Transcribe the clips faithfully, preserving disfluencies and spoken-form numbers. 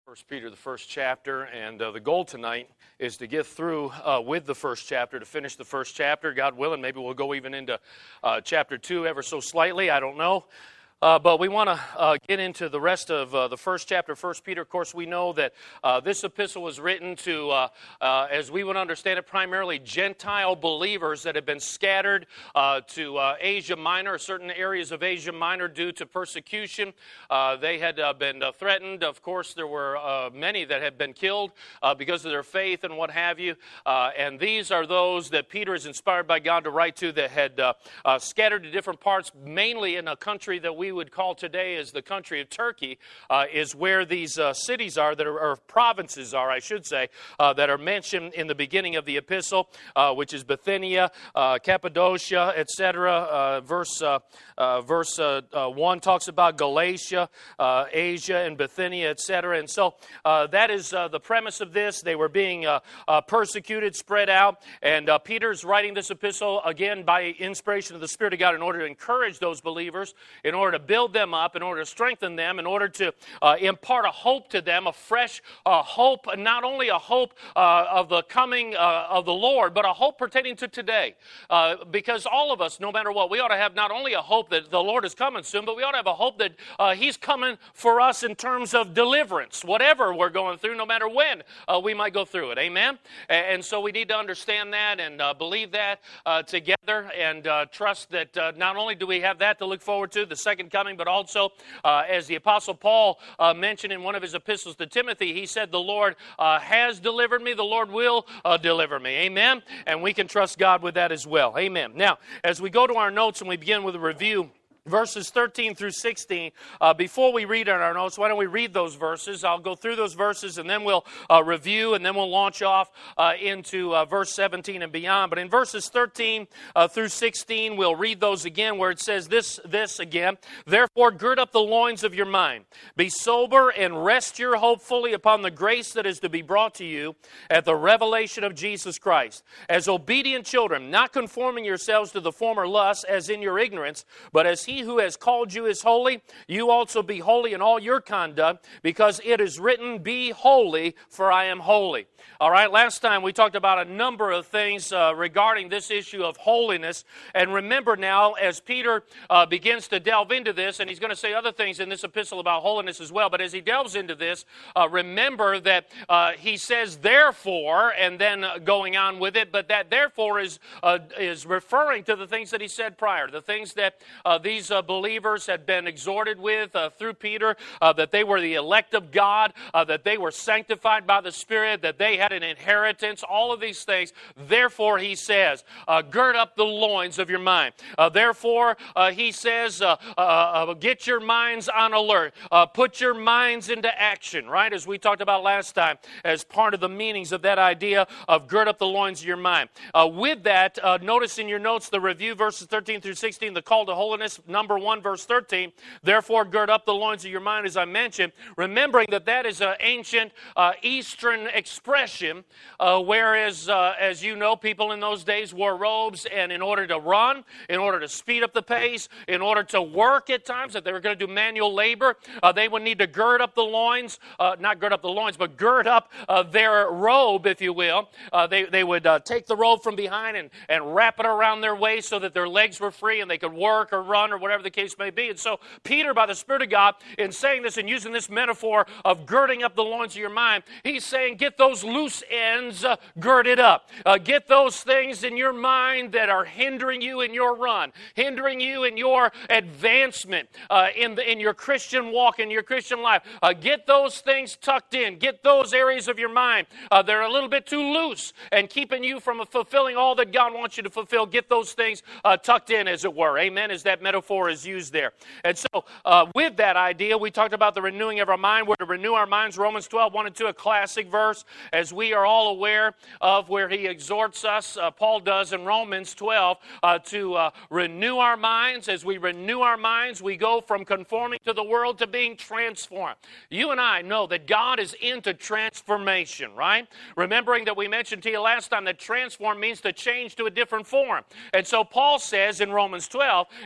First Peter, the first chapter, and uh, the goal tonight is to get through uh, with the first chapter, to finish the first chapter. God willing, maybe we'll go even into uh, chapter two ever so slightly, I don't know. Uh, but we want to uh, get into the rest of uh, the first chapter, First Peter. Of course, we know that uh, this epistle was written to, uh, uh, as we would understand it, primarily Gentile believers that had been scattered uh, to uh, Asia Minor, certain areas of Asia Minor due to persecution. Uh, they had uh, been uh, threatened. Of course, there were uh, many that had been killed uh, because of their faith and what have you. Uh, and these are those that Peter is inspired by God to write to that had uh, uh, scattered to different parts, mainly in a country that we we would call today as the country of Turkey, uh, is where these uh, cities are, that are, or provinces are, I should say, uh, that are mentioned in the beginning of the epistle, uh, which is Bithynia, uh, Cappadocia, et cetera. Uh, verse uh, uh, verse uh, uh, one talks about Galatia, uh, Asia, and Bithynia, et cetera. And so uh, that is uh, the premise of this. They were being uh, uh, persecuted, spread out, and uh, Peter's writing this epistle, again, by inspiration of the Spirit of God in order to encourage those believers, in order to build them up, in order to strengthen them, in order to uh, impart a hope to them, a fresh uh, hope, not only a hope uh, of the coming uh, of the Lord, but a hope pertaining to today. Uh, because all of us, no matter what, we ought to have not only a hope that the Lord is coming soon, but we ought to have a hope that uh, He's coming for us in terms of deliverance, whatever we're going through, no matter when uh, we might go through it. Amen? And so we need to understand that and uh, believe that uh, together and uh, trust that uh, not only do we have that to look forward to, the second coming, but also, uh, as the Apostle Paul uh, mentioned in one of his epistles to Timothy, he said, the Lord uh, has delivered me, the Lord will uh, deliver me. Amen? And we can trust God with that as well. Amen. Now, as we go to our notes and we begin with a review, verses thirteen through sixteen, uh, before we read in our notes, why don't we read those verses? I'll go through those verses and then we'll uh, review and then we'll launch off uh, into uh, verse seventeen and beyond. But in verses thirteen uh, through sixteen, we'll read those again where it says this, this again. Therefore, gird up the loins of your mind. Be sober and rest your hope fully upon the grace that is to be brought to you at the revelation of Jesus Christ. As obedient children, not conforming yourselves to the former lusts as in your ignorance, but as He who has called you is holy, you also be holy in all your conduct, because it is written, be holy, for I am holy. All right, last time we talked about a number of things uh, regarding this issue of holiness. And remember now, as Peter uh, begins to delve into this, and he's going to say other things in this epistle about holiness as well, but as he delves into this, uh, remember that uh, he says therefore, and then uh, going on with it, but that therefore is, uh, is referring to the things that he said prior, the things that uh, these uh, believers had been exhorted with uh, through Peter, uh, that they were the elect of God, uh, that they were sanctified by the Spirit, that they had an inheritance, all of these things. Therefore, he says, uh, gird up the loins of your mind. Uh, therefore, uh, he says, uh, uh, uh, get your minds on alert. Uh, put your minds into action, right? As we talked about last time, as part of the meanings of that idea of gird up the loins of your mind. Uh, with that, uh, notice in your notes the review, verses thirteen through sixteen, the call to holiness, number one, verse thirteen. Therefore, gird up the loins of your mind, as I mentioned, remembering that that is an ancient uh, Eastern expression, uh, whereas, uh, as you know, people in those days wore robes, and in order to run, in order to speed up the pace, in order to work at times, if they were going to do manual labor, uh, they would need to gird up the loins, uh, not gird up the loins, but gird up uh, their robe, if you will. Uh, they, they would uh, take the robe from behind and, and wrap it around their waist so that their legs were free and they could work or run or whatever the case may be. And so Peter, by the Spirit of God, in saying this and using this metaphor of girding up the loins of your mind, he's saying get those loose ends uh, girded up. Uh, get those things in your mind that are hindering you in your run, hindering you in your advancement uh, in, the, in your Christian walk, in your Christian life. Uh, get those things tucked in. Get those areas of your mind uh, that are a little bit too loose and keeping you from fulfilling all that God wants you to fulfill. Get those things uh, tucked in, as it were. Amen, as that metaphor is used there. And so uh, with that idea, we talked about the renewing of our mind. We're to renew our minds. Romans twelve, one and two, a classic verse, as we are all aware of, where he exhorts us, uh, Paul does in Romans twelve, uh, to uh, renew our minds. As we renew our minds, we go from conforming to the world to being transformed. You and I know that God is into transformation, right? Remembering that we mentioned to you last time that transform means to change to a different form. And so Paul says in Romans twelve, and really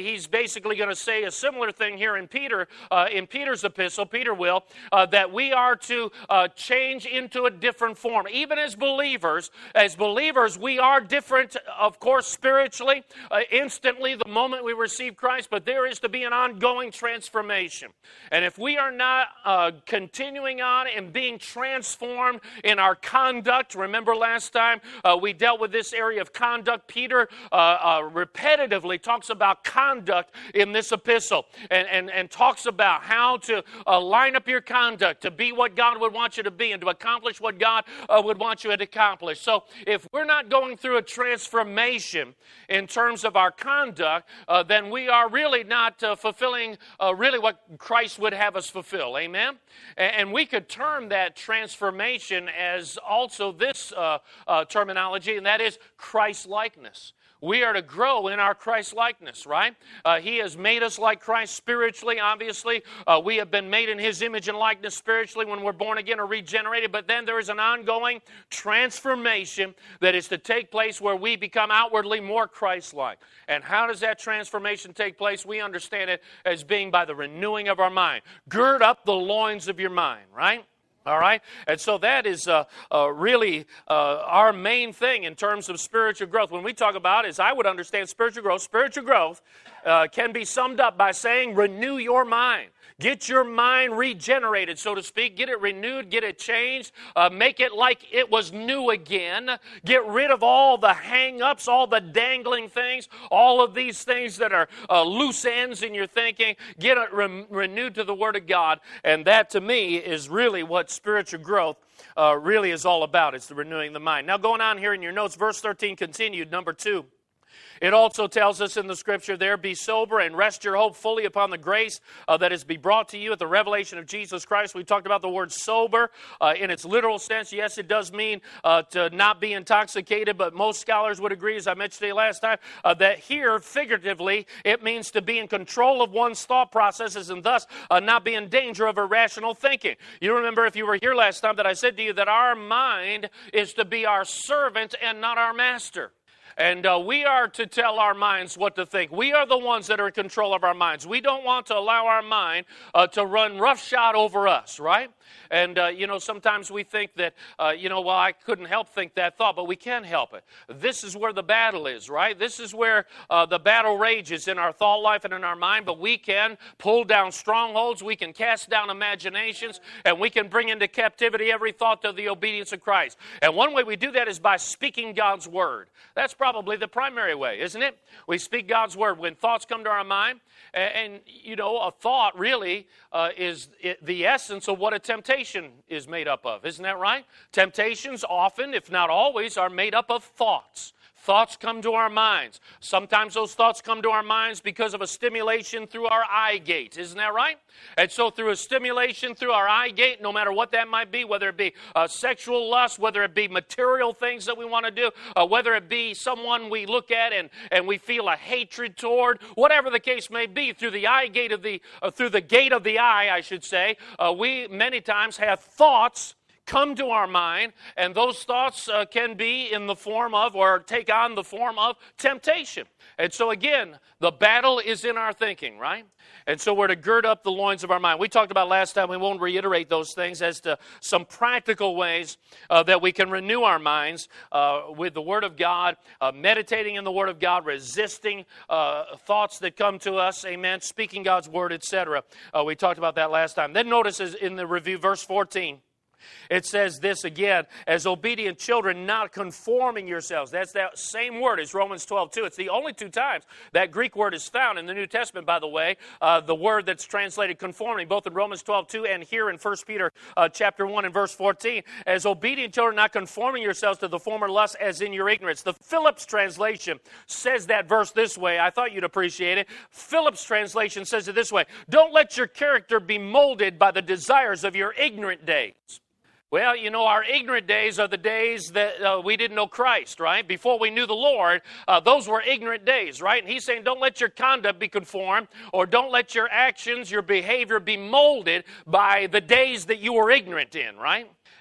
he's basically going to say a similar thing here in Peter, uh, in Peter's epistle, Peter will, uh, that we are to uh, change into a different form. Even as believers, as believers, we are different, of course, spiritually, uh, instantly the moment we receive Christ, but there is to be an ongoing transformation. And if we are not uh, continuing on and being transformed in our conduct, remember last time uh, we dealt with this area of conduct. Peter uh, uh, repetitively talks about conduct in this epistle and, and, and talks about how to uh, line up your conduct to be what God would want you to be and to accomplish what God uh, would want you to accomplish. So if we're not going through a transformation in terms of our conduct, uh, then we are really not uh, fulfilling uh, really what Christ would have us fulfill. Amen? And, and we could term that transformation as also this uh, uh, terminology, and that is Christ-likeness. We are to grow in our Christ-likeness, right? Uh, he has made us like Christ spiritually, obviously. Uh, we have been made in His image and likeness spiritually when we're born again or regenerated. But then there is an ongoing transformation that is to take place where we become outwardly more Christ-like. And how does that transformation take place? We understand it as being by the renewing of our mind. Gird up the loins of your mind, right? All right? And so that is uh, uh, really uh, our main thing in terms of spiritual growth. When we talk about, as I would understand spiritual growth, spiritual growth uh, can be summed up by saying, renew your mind. Get your mind regenerated, so to speak. Get it renewed, get it changed. Uh, make it like it was new again. Get rid of all the hang-ups, all the dangling things, all of these things that are uh, loose ends in your thinking. Get it re- renewed to the Word of God. And that, to me, is really what spiritual growth uh, really is all about. It's the renewing the mind. Now, going on here in your notes, verse thirteen continued, number two. It also tells us in the Scripture there, be sober and rest your hope fully upon the grace uh, that is to be brought to you at the revelation of Jesus Christ. We talked about the word sober uh, in its literal sense. Yes, it does mean uh, to not be intoxicated, but most scholars would agree, as I mentioned to you last time, uh, that here, figuratively, it means to be in control of one's thought processes and thus uh, not be in danger of irrational thinking. You remember, if you were here last time, that I said to you that our mind is to be our servant and not our master. And uh, we are to tell our minds what to think. We are the ones that are in control of our minds. We don't want to allow our mind uh, to run roughshod over us, right? And, uh, you know, sometimes we think that, uh, you know, well, I couldn't help think that thought, but we can help it. This is where the battle is, right? This is where uh, the battle rages in our thought life and in our mind, but we can pull down strongholds, we can cast down imaginations, and we can bring into captivity every thought to the obedience of Christ. And one way we do that is by speaking God's Word. That's probably the primary way, isn't it? We speak God's Word. When thoughts come to our mind, and, and you know, a thought really uh, is it, the essence of what a temptation is made up of. Isn't that right? Temptations often, if not always, are made up of thoughts. Thoughts come to our minds. Sometimes those thoughts come to our minds because of a stimulation through our eye gate. Isn't that right? And so through a stimulation through our eye gate, no matter what that might be, whether it be uh, sexual lust, whether it be material things that we want to do, uh, whether it be someone we look at and, and we feel a hatred toward, whatever the case may be, through the eye gate of the, uh, through the gate of the eye, I should say, uh, we many times have thoughts come to our mind, and those thoughts uh, can be in the form of, or take on the form of, temptation. And so again, the battle is in our thinking, right? And so we're to gird up the loins of our mind. We talked about last time, we won't reiterate those things, as to some practical ways uh, that we can renew our minds uh, with the Word of God, uh, meditating in the Word of God, resisting uh, thoughts that come to us, amen, speaking God's Word, et cetera. Uh, we talked about that last time. Then notice in the review, verse fourteen, it says this again, as obedient children, not conforming yourselves. That's that same word as Romans twelve two. It's the only two times that Greek word is found in the New Testament, by the way. Uh, the word that's translated conforming, both in Romans twelve two and here in First Peter uh, chapter one and verse fourteen. As obedient children, not conforming yourselves to the former lusts as in your ignorance. The Phillips translation says that verse this way. I thought you'd appreciate it. Phillips translation says it this way. Don't let your character be molded by the desires of your ignorant days. Well, you know, our ignorant days are the days that uh, we didn't know Christ, right? Before we knew the Lord, uh, those were ignorant days, right? And he's saying don't let your conduct be conformed, or don't let your actions, your behavior be molded by the days that you were ignorant in, right?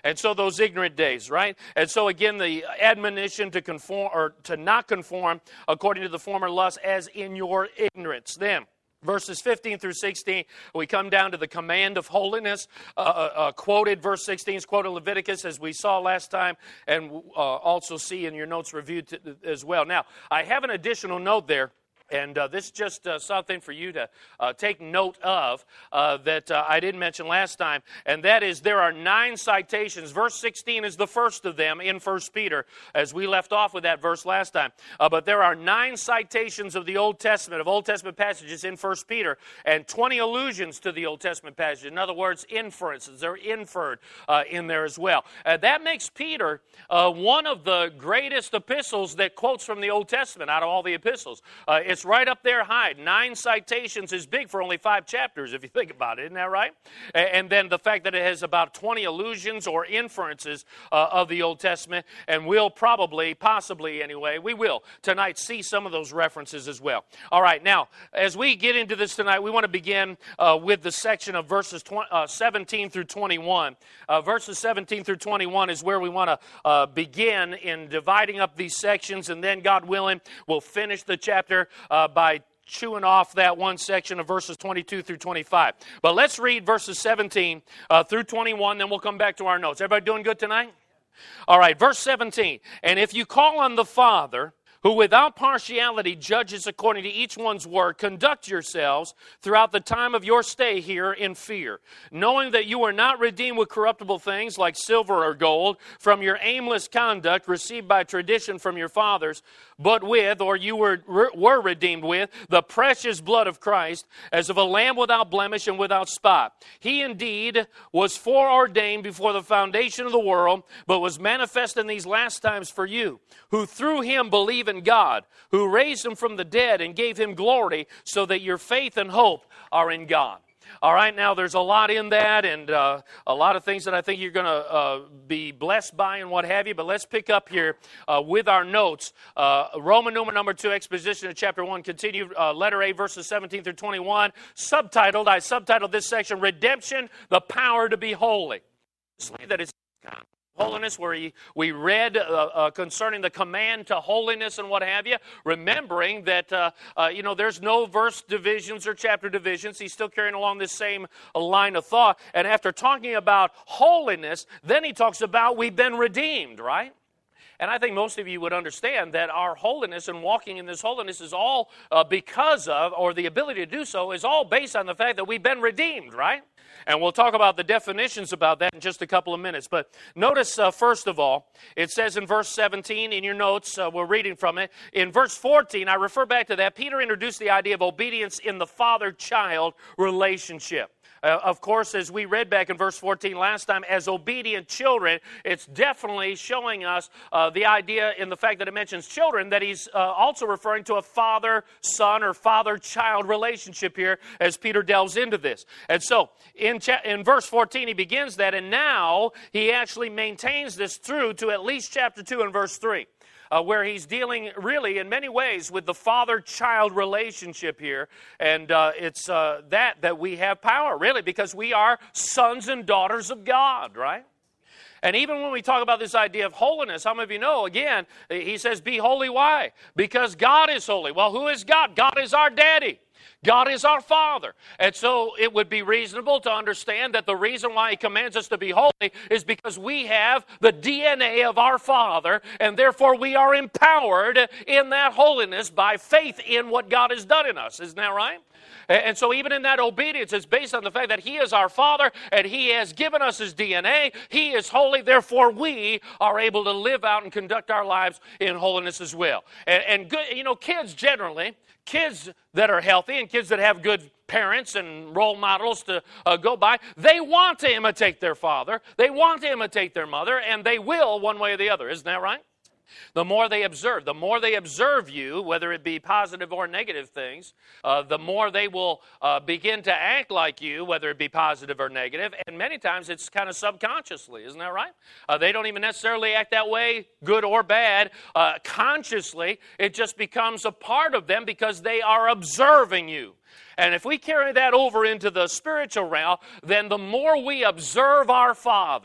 And so those ignorant days, right? And so again, the admonition to conform or to not conform according to the former lust as in your ignorance. Then, verses fifteen through sixteen, we come down to the command of holiness. Uh, uh, quoted, verse sixteen is quoted Leviticus, as we saw last time, and uh, also see in your notes reviewed t- as well. Now, I have an additional note there. And uh, this is just uh, something for you to uh, take note of uh, that uh, I didn't mention last time, and that is there are nine citations. Verse sixteen is the first of them in First Peter, as we left off with that verse last time. Uh, but there are nine citations of the Old Testament, of Old Testament passages in First Peter, and twenty allusions to the Old Testament passage. In other words, inferences. They're inferred uh, in there as well. Uh, that makes Peter uh, one of the greatest epistles that quotes from the Old Testament out of all the epistles. Uh, it's right up there high. Nine citations is big for only five chapters, if you think about it. Isn't that right? And then the fact that it has about twenty allusions or inferences uh, of the Old Testament, and we'll probably, possibly anyway, we will tonight see some of those references as well. All right, now, as we get into this tonight, we want to begin uh, with the section of verses twenty, uh, seventeen through twenty-one. Uh, verses seventeen through twenty-one is where we want to uh, begin in dividing up these sections, and then, God willing, we'll finish the chapter Uh, by chewing off that one section of verses twenty-two through twenty-five. But let's read verses seventeen uh, through twenty-one, then we'll come back to our notes. Everybody doing good tonight? All right, verse seventeen. And if you call on the Father, who without partiality judges according to each one's work, conduct yourselves throughout the time of your stay here in fear, knowing that you are not redeemed with corruptible things like silver or gold from your aimless conduct received by tradition from your fathers, but with, or you were, were redeemed with, the precious blood of Christ, as of a lamb without blemish and without spot. He indeed was foreordained before the foundation of the world, but was manifest in these last times for you, who through him believe in God, who raised him from the dead and gave him glory, so that your faith and hope are in God. All right, now there's a lot in that, and uh, a lot of things that I think you're going to uh, be blessed by and what have you, but let's pick up here uh, with our notes. Uh, Roman numeral number two, exposition of chapter one, continue uh, letter A, verses seventeen through twenty-one, subtitled, I subtitled this section, Redemption, the Power to be Holy. That is holiness, where he, we read uh, uh, concerning the command to holiness and what have you, remembering that, uh, uh, you know, there's no verse divisions or chapter divisions. He's still carrying along this same line of thought. And after talking about holiness, then he talks about we've been redeemed, right? And I think most of you would understand that our holiness and walking in this holiness is all uh, because of, or the ability to do so is all based on the fact that we've been redeemed, right? And we'll talk about the definitions about that in just a couple of minutes. But notice, uh, first of all, it says in verse seventeen, in your notes, uh, we're reading from it. In verse fourteen, I refer back to that, Peter introduced the idea of obedience in the father-child relationship. Uh, of course, as we read back in verse fourteen last time, as obedient children, it's definitely showing us uh, the idea in the fact that it mentions children, that he's uh, also referring to a father-son or father-child relationship here as Peter delves into this. And so, in, cha- in verse fourteen, he begins that, and now he actually maintains this through to at least chapter two and verse three. Uh, where he's dealing really in many ways with the father-child relationship here. And uh, it's uh, that that we have power, really, because we are sons and daughters of God, right? And even when we talk about this idea of holiness, how many of you know, again, he says, be holy. Why? Because God is holy. Well, who is God? God is our daddy. God is our Father. And so it would be reasonable to understand that the reason why He commands us to be holy is because we have the D N A of our Father, and therefore we are empowered in that holiness by faith in what God has done in us. Isn't that right? And so even in that obedience, it's based on the fact that He is our Father and He has given us His D N A. He is holy, therefore we are able to live out and conduct our lives in holiness as well. And, and good, you know, kids generally, kids that are healthy and kids that have good parents and role models to uh, go by, they want to imitate their father, they want to imitate their mother, and they will one way or the other. Isn't that right? The more they observe, the more they observe you, whether it be positive or negative things, uh, the more they will uh, begin to act like you, whether it be positive or negative. And many times it's kind of subconsciously, isn't that right? Uh, they don't even necessarily act that way, good or bad. Uh, consciously, it just becomes a part of them because they are observing you. And if we carry that over into the spiritual realm, then the more we observe our Father,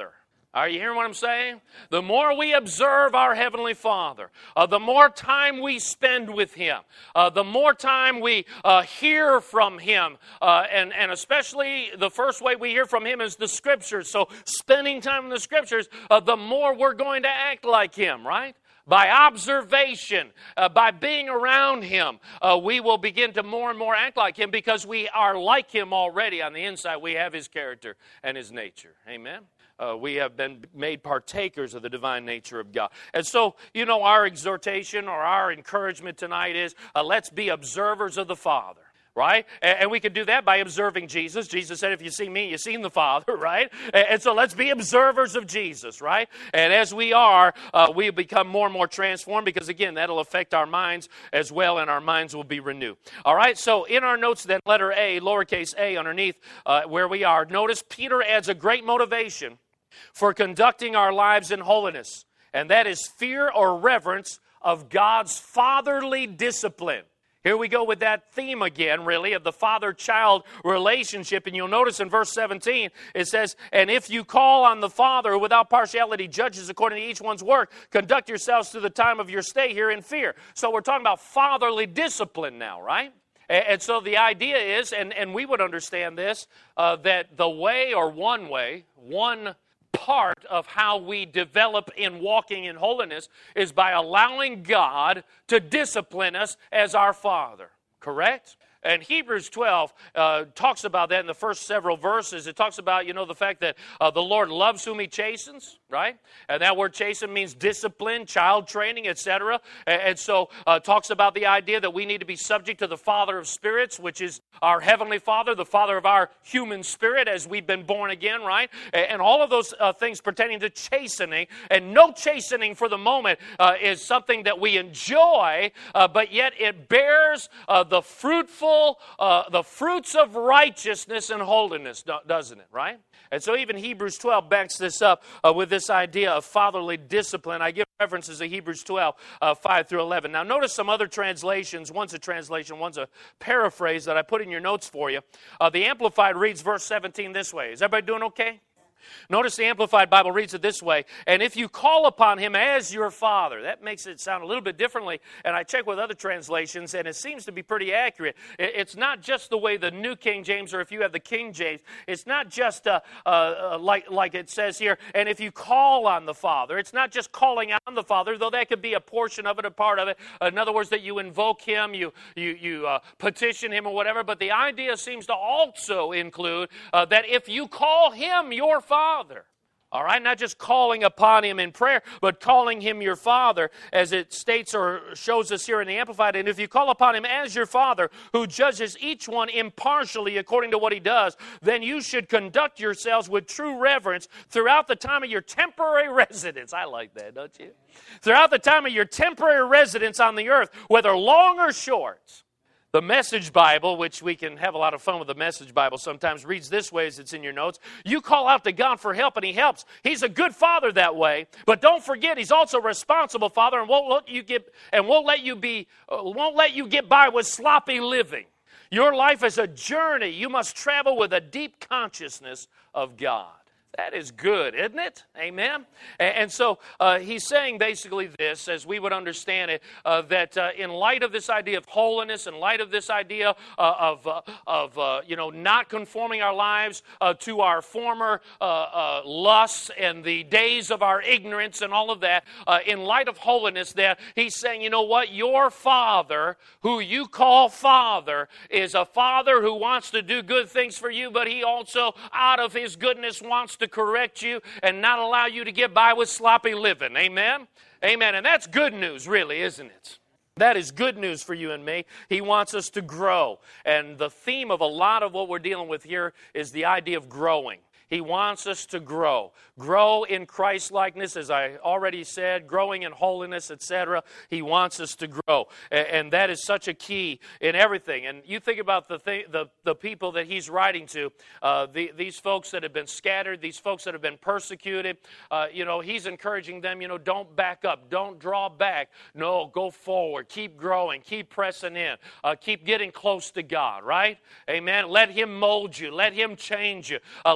Are you hearing what I'm saying? The more we observe our Heavenly Father, uh, the more time we spend with Him, uh, the more time we uh, hear from Him, uh, and, and especially the first way we hear from Him is the Scriptures. So spending time in the Scriptures, uh, the more we're going to act like Him, right? By observation, uh, by being around Him, uh, we will begin to more and more act like Him because we are like Him already on the inside. We have His character and His nature. Amen? Uh, we have been made partakers of the divine nature of God. And so, you know, our exhortation or our encouragement tonight is uh, let's be observers of the Father. Right? And, and we can do that by observing Jesus. Jesus said, if you see me, you've seen the Father, right? And, and so let's be observers of Jesus, right? And as we are, uh, we become more and more transformed because, again, that'll affect our minds as well, and our minds will be renewed. All right? So in our notes then, letter A, lowercase a underneath uh, where we are, notice Peter adds a great motivation for conducting our lives in holiness, and that is fear or reverence of God's fatherly discipline. Here we go with that theme again, really, of the father-child relationship. And you'll notice in verse seventeen, it says, and if you call on the Father who without partiality judges according to each one's work, conduct yourselves through the time of your stay here in fear. So we're talking about fatherly discipline now, right? And so the idea is, and, and we would understand this, uh, that the way or one way, one part of how we develop in walking in holiness is by allowing God to discipline us as our Father. Correct? And Hebrews twelve uh, talks about that in the first several verses. It talks about, you know, the fact that uh, the Lord loves whom He chastens, right? And that word chasten means discipline, child training, et cetera. And, and so uh, talks about the idea that we need to be subject to the Father of spirits, which is our Heavenly Father, the Father of our human spirit as we've been born again, right? And, and all of those uh, things pertaining to chastening. And no chastening for the moment uh, is something that we enjoy, uh, but yet it bears uh, the fruitful Uh, the fruits of righteousness and holiness, doesn't it, right? And so even Hebrews twelve backs this up uh, with this idea of fatherly discipline. I give references to Hebrews twelve, uh, five through eleven. Now notice some other translations. One's a translation, one's a paraphrase that I put in your notes for you. Uh, the Amplified reads verse seventeen this way. Is everybody doing okay? Notice the Amplified Bible reads it this way, and if you call upon Him as your Father, that makes it sound a little bit differently, and I checked with other translations, and it seems to be pretty accurate. It's not just the way the New King James, or if you have the King James, it's not just uh, uh, like, like it says here, and if you call on the Father, it's not just calling on the Father, though that could be a portion of it, a part of it. In other words, that you invoke Him, you, you, you uh, petition Him or whatever, but the idea seems to also include uh, that if you call Him your Father, all right, not just calling upon Him in prayer, but calling Him your Father, as it states or shows us here in the Amplified. And if you call upon Him as your Father, who judges each one impartially according to what he does, then you should conduct yourselves with true reverence throughout the time of your temporary residence. I like that, don't you? Throughout the time of your temporary residence on the earth, whether long or short. The Message Bible, which we can have a lot of fun with the Message Bible sometimes, reads this way as it's in your notes. You call out to God for help and He helps. He's a good Father that way. But don't forget, He's also a responsible Father and won't let you get and won't let you be uh, won't let you get by with sloppy living. Your life is a journey. You must travel with a deep consciousness of God. That is good, isn't it? Amen? And so uh, he's saying basically this, as we would understand it, uh, that uh, in light of this idea of holiness, in light of this idea uh, of, uh, of uh, you know, not conforming our lives uh, to our former uh, uh, lusts and the days of our ignorance and all of that, uh, in light of holiness, that he's saying, you know what? Your Father, who you call Father, is a Father who wants to do good things for you, but He also, out of His goodness, wants to correct you and not allow you to get by with sloppy living. Amen? Amen. And that's good news, really, isn't it? That is good news for you and me. He wants us to grow. And the theme of a lot of what we're dealing with here is the idea of growing. He wants us to grow. Grow in Christ-likeness, as I already said, growing in holiness, et cetera. He wants us to grow. And that is such a key in everything. And you think about the th- the, the people that he's writing to, uh, the, these folks that have been scattered, these folks that have been persecuted. Uh, you know, he's encouraging them, you know, don't back up, don't draw back. No, go forward, keep growing, keep pressing in, uh, keep getting close to God, right? Amen. Let Him mold you, let Him change you, uh, let Him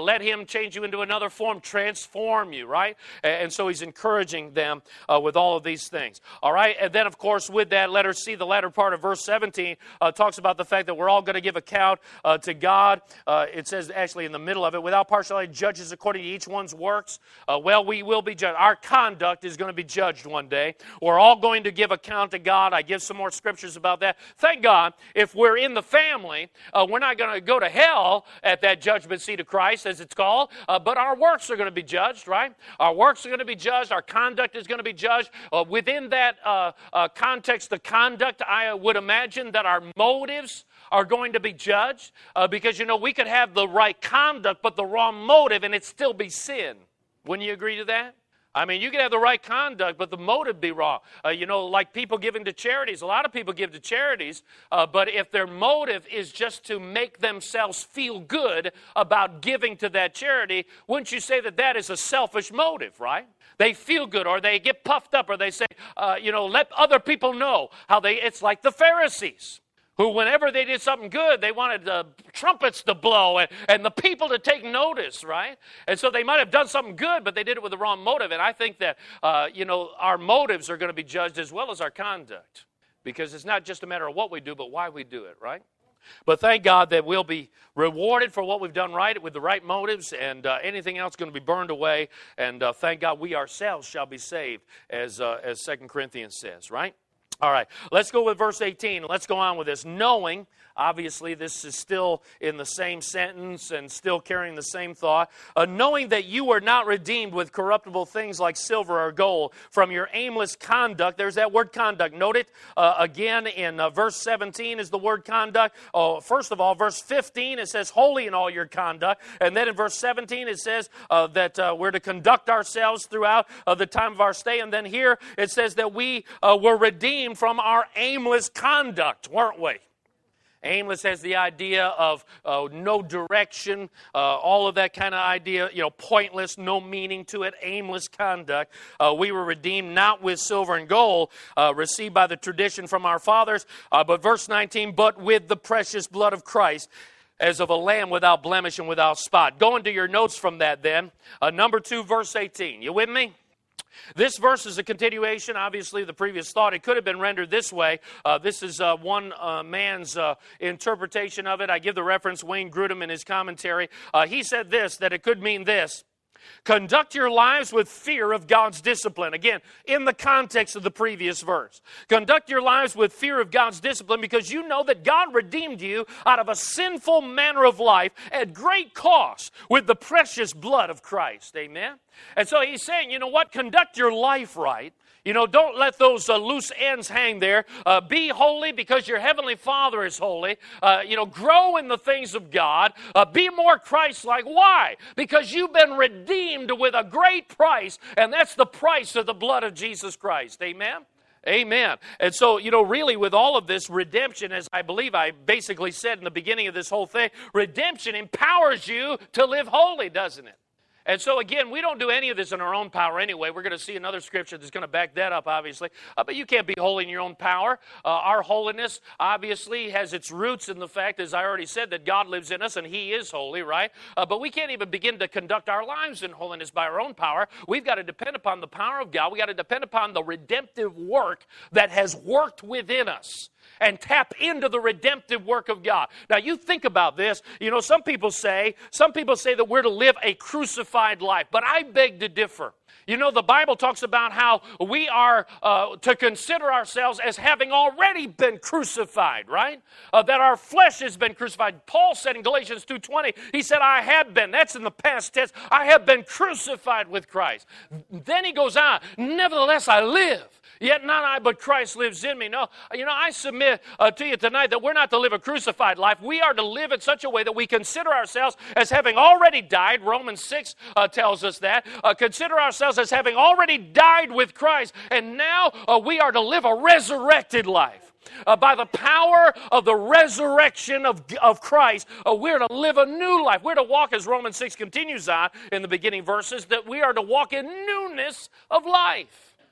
Him, change you into another form, transform you, right? And, and so He's encouraging them uh, with all of these things, all right? And then, of course, with that, letter C, the latter part of verse seventeen, uh, talks about the fact that we're all going to give account uh, to God. Uh, it says, actually, in the middle of it, without partiality, judges according to each one's works. Uh, well, we will be judged. Our conduct is going to be judged one day. We're all going to give account to God. I give some more scriptures about that. Thank God, if we're in the family, uh, we're not going to go to hell at that judgment seat of Christ, as it's called, uh, but our works are going to be judged, right? Our works are going to be judged. Our conduct is going to be judged. Uh, within that uh, uh, context, the conduct, I would imagine that our motives are going to be judged uh, because, you know, we could have the right conduct but the wrong motive and it still be sin. Wouldn't you agree to that? I mean, you can have the right conduct, but the motive be wrong. Uh, you know, like people giving to charities. A lot of people give to charities, uh, but if their motive is just to make themselves feel good about giving to that charity, wouldn't you say that that is a selfish motive, right? They feel good, or they get puffed up, or they say, uh, you know, let other people know how they, it's like the Pharisees, who whenever they did something good, they wanted the trumpets to blow and, and the people to take notice, right? And so they might have done something good, but they did it with the wrong motive. And I think that, uh, you know, our motives are going to be judged as well as our conduct, because it's not just a matter of what we do, but why we do it, right? But thank God that we'll be rewarded for what we've done right with the right motives, and uh, anything else going to be burned away. And uh, thank God we ourselves shall be saved, as uh, as Second Corinthians says, right? All right, let's go with verse eighteen. Let's go on with this. Knowing, obviously this is still in the same sentence and still carrying the same thought. Uh, knowing that you were not redeemed with corruptible things like silver or gold from your aimless conduct. There's that word conduct. Note it uh, again in uh, verse seventeen is the word conduct. Oh, first of all, verse fifteen, it says holy in all your conduct. And then in verse seventeen, it says uh, that uh, we're to conduct ourselves throughout uh, the time of our stay. And then here it says that we uh, were redeemed from our aimless conduct, weren't we? Aimless has the idea of uh, no direction, uh, all of that kind of idea, you know, pointless, no meaning to it, aimless conduct. Uh, we were redeemed not with silver and gold, uh, received by the tradition from our fathers, uh, but verse nineteen, but with the precious blood of Christ, as of a lamb without blemish and without spot. Go into your notes from that then. Uh, number two, verse eighteen. You with me? This verse is a continuation, obviously, of the previous thought. It could have been rendered this way. Uh, this is uh, one uh, man's uh, interpretation of it. I give the reference, Wayne Grudem, in his commentary. Uh, he said this, that it could mean this. Conduct your lives with fear of God's discipline. Again, in the context of the previous verse. Conduct your lives with fear of God's discipline because you know that God redeemed you out of a sinful manner of life at great cost with the precious blood of Christ. Amen? And so he's saying, you know what? Conduct your life right. You know, don't let those uh, loose ends hang there. Uh, be holy because your Heavenly Father is holy. Uh, you know, grow in the things of God. Uh, be more Christ-like. Why? Because you've been redeemed with a great price, and that's the price of the blood of Jesus Christ. Amen? Amen. And so, you know, really with all of this, redemption, as I believe I basically said in the beginning of this whole thing, redemption empowers you to live holy, doesn't it? And so, again, we don't do any of this in our own power anyway. We're going to see another scripture that's going to back that up, obviously. Uh, but you can't be holy in your own power. Uh, our holiness, obviously, has its roots in the fact, as I already said, that God lives in us and He is holy, right? Uh, but we can't even begin to conduct our lives in holiness by our own power. We've got to depend upon the power of God. We've got to depend upon the redemptive work that has worked within us. And tap into the redemptive work of God. Now, you think about this. You know, some people say, some people say that we're to live a crucified life, but I beg to differ. You know, the Bible talks about how we are uh, to consider ourselves as having already been crucified, right? Uh, that our flesh has been crucified. Paul said in Galatians two twenty, he said, I have been. That's in the past tense. I have been crucified with Christ. Then he goes on, nevertheless I live. Yet not I, but Christ lives in me. No, you know, I submit uh, to you tonight that we're not to live a crucified life. We are to live in such a way that we consider ourselves as having already died. Romans six uh, tells us that. Uh, consider ourselves as having already died with Christ. And now uh, we are to live a resurrected life. Uh, by the power of the resurrection of, of Christ, uh, we're to live a new life. We're to walk, as Romans six continues on in the beginning verses, that we are to walk in newness of life.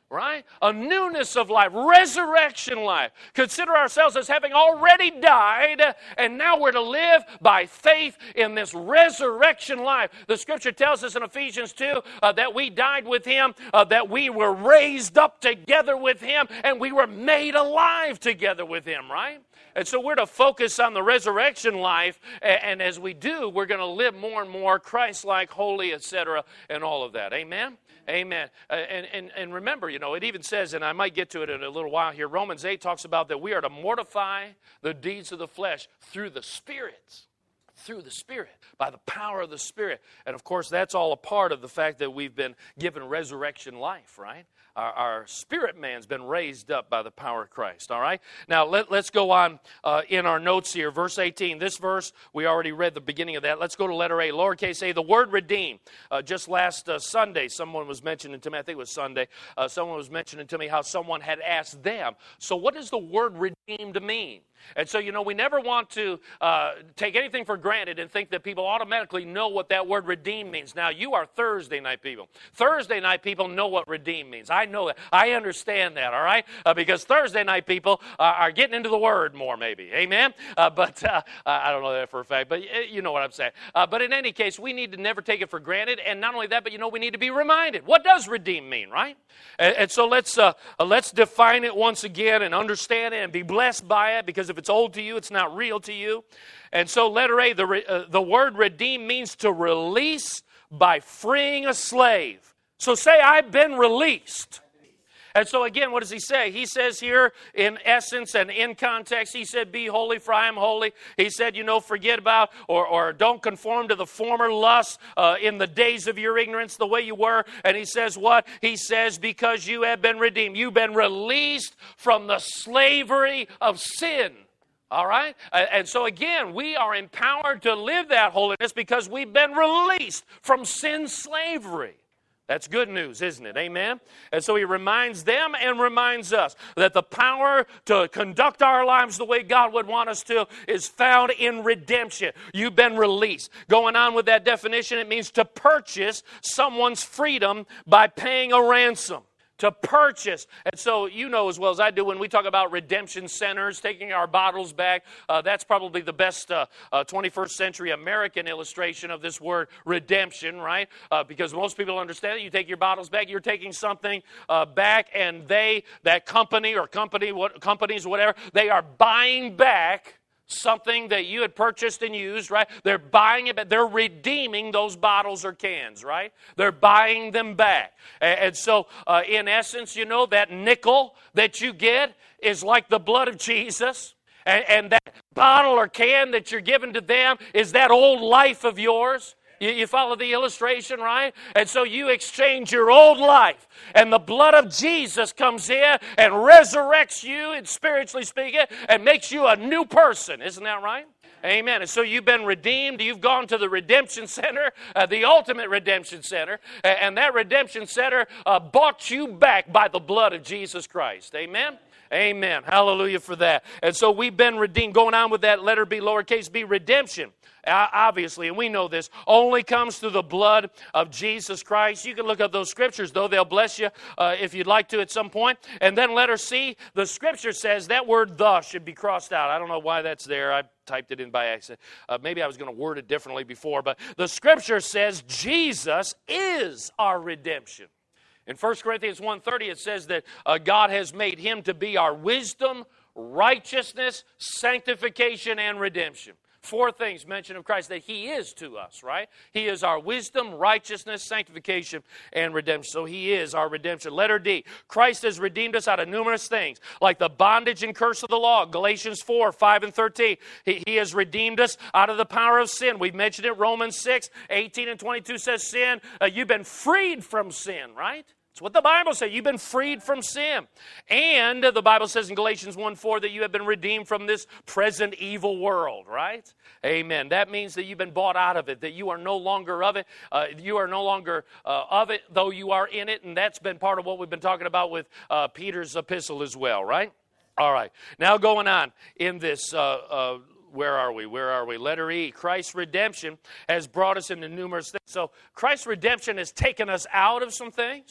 right? A newness of life, resurrection life. Consider ourselves as having already died, and now we're to live by faith in this resurrection life. The Scripture tells us in Ephesians two uh, that we died with Him, uh, that we were raised up together with Him, and we were made alive together with Him, right? And so we're to focus on the resurrection life, and, and as we do, we're going to live more and more Christ-like, holy, et cetera, and all of that. Amen? Amen. Uh, and, and, and remember, you know, it even says, and I might get to it in a little while here, Romans eight talks about that we are to mortify the deeds of the flesh through the Spirit. Through the Spirit, by the power of the Spirit. And of course, that's all a part of the fact that we've been given resurrection life, right? Our, our spirit man's been raised up by the power of Christ, all right? Now, let, let's go on uh, in our notes here. Verse eighteen, this verse, we already read the beginning of that. Let's go to letter A, lowercase a, the word redeem. Uh, just last uh, Sunday, someone was mentioning to me, I think it was Sunday, uh, someone was mentioning to me how someone had asked them, so what does the word redeemed mean? And so, you know, we never want to uh, take anything for granted and think that people automatically know what that word redeem means. Now, you are Thursday night people. Thursday night people know what redeem means. I know that. I understand that, all right? Uh, because Thursday night people uh, are getting into the word more, maybe. Amen? Uh, but uh, I don't know that for a fact, but you know what I'm saying. Uh, but in any case, we need to never take it for granted. And not only that, but, you know, we need to be reminded. What does redeem mean, right? And, and so let's, uh, let's define it once again and understand it and be blessed by it, because if it's old to you, it's not real to you. And so letter A, the, uh, the word redeem means to release by freeing a slave. So say, I've been released. And so again, what does he say? He says here in essence and in context, he said, be holy for I am holy. He said, you know, forget about or, or don't conform to the former lusts uh, in the days of your ignorance the way you were. And he says what? He says, because you have been redeemed. You've been released from the slavery of sin. All right? And so again, we are empowered to live that holiness because we've been released from sin's slavery. That's good news, isn't it? Amen? And so he reminds them and reminds us that the power to conduct our lives the way God would want us to is found in redemption. You've been released. Going on with that definition, it means to purchase someone's freedom by paying a ransom. To purchase. And so you know as well as I do when we talk about redemption centers, taking our bottles back, uh, that's probably the best uh, uh, twenty-first century American illustration of this word redemption, right? Uh, because most people understand that you take your bottles back, you're taking something uh, back, and they, that company or company, what companies, whatever, they are buying back something that you had purchased and used, right? They're buying it, but they're redeeming those bottles or cans, right? They're buying them back. And, and so, uh, in essence, you know, that nickel that you get is like the blood of Jesus. And, and that bottle or can that you're giving to them is that old life of yours. You, you follow the illustration, right? And so you exchange your old life, and the blood of Jesus comes in and resurrects you, and spiritually speaking, and makes you a new person. Isn't that right? Amen. And so you've been redeemed. You've gone to the redemption center, uh, the ultimate redemption center, and that redemption center uh, bought you back by the blood of Jesus Christ. Amen. Amen. Hallelujah for that. And so we've been redeemed. Going on with that, letter B, lowercase b, redemption. Obviously, and we know this, only comes through the blood of Jesus Christ. You can look up those scriptures, though. They'll bless you uh, if you'd like to at some point. And then letter C, the scripture says that word the should be crossed out. I don't know why that's there. I typed it in by accident. Uh, maybe I was going to word it differently before. But the scripture says Jesus is our redemption. In First Corinthians one thirty, it says that uh, God has made him to be our wisdom, righteousness, sanctification, and redemption. Four things mentioned of Christ that he is to us, right? He is our wisdom, righteousness, sanctification, and redemption. So he is our redemption. Letter D, Christ has redeemed us out of numerous things, like the bondage and curse of the law, Galatians four, five, and thirteen. He, he has redeemed us out of the power of sin. We've mentioned it, Romans six, eighteen and twenty-two says sin. Uh, you've been freed from sin, right? It's what the Bible says. You've been freed from sin. And the Bible says in Galatians one four that you have been redeemed from this present evil world, right? Amen. That means that you've been bought out of it, that you are no longer of it. Uh, you are no longer uh, of it, though you are in it. And that's been part of what we've been talking about with uh, Peter's epistle as well, right? All right. Now going on in this... Uh, uh, Where are we? Where are we? Letter E, Christ's redemption has brought us into numerous things. So Christ's redemption has taken us out of some things.